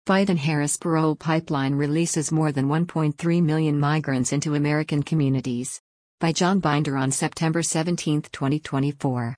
Biden-Harris parole pipeline releases more than 1.3 million migrants into American communities. By John Binder on September 17, 2024.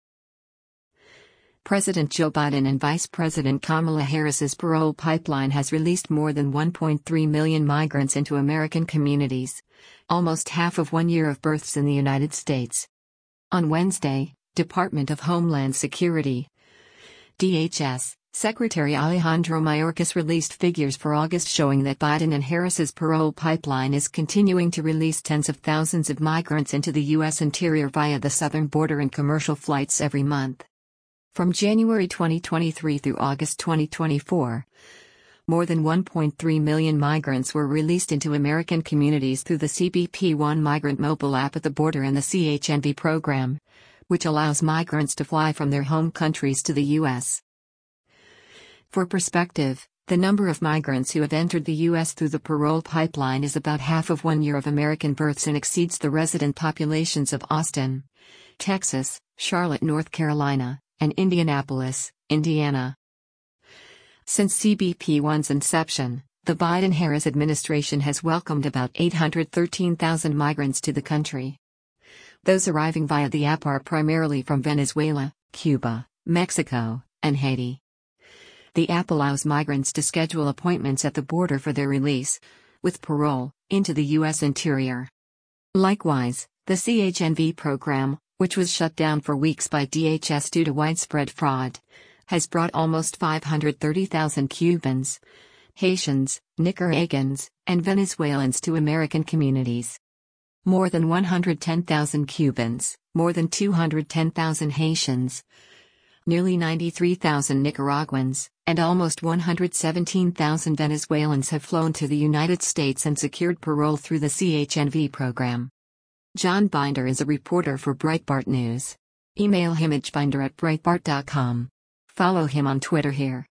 President Joe Biden and Vice President Kamala Harris's parole pipeline has released more than 1.3 million migrants into American communities, almost half of 1 year of births in the United States. On Wednesday, Department of Homeland Security (DHS) Secretary Alejandro Mayorkas released figures for August showing that Biden and Harris's parole pipeline is continuing to release tens of thousands of migrants into the U.S. interior via the southern border in commercial flights every month. From January 2023 through August 2024, more than 1.3 million migrants were released into American communities through the CBP One Migrant mobile app at the border and the CHNV program, which allows migrants to fly from their home countries to the U.S. For perspective, the number of migrants who have entered the U.S. through the parole pipeline is about half of 1 year of American births and exceeds the resident populations of Austin, Texas, Charlotte, North Carolina, and Indianapolis, Indiana. Since CBP One's inception, the Biden-Harris administration has welcomed about 813,000 migrants to the country. Those arriving via the app are primarily from Venezuela, Cuba, Mexico, and Haiti. The app allows migrants to schedule appointments at the border for their release, with parole, into the U.S. interior. Likewise, the CHNV program, which was shut down for weeks by DHS due to widespread fraud, has brought almost 530,000 Cubans, Haitians, Nicaraguans, and Venezuelans to American communities. More than 110,000 Cubans, more than 210,000 Haitians, nearly 93,000 Nicaraguans, and almost 117,000 Venezuelans have flown to the United States and secured parole through the CHNV program. John Binder is a reporter for Breitbart News. Email him at binder@breitbart.com. Follow him on Twitter here.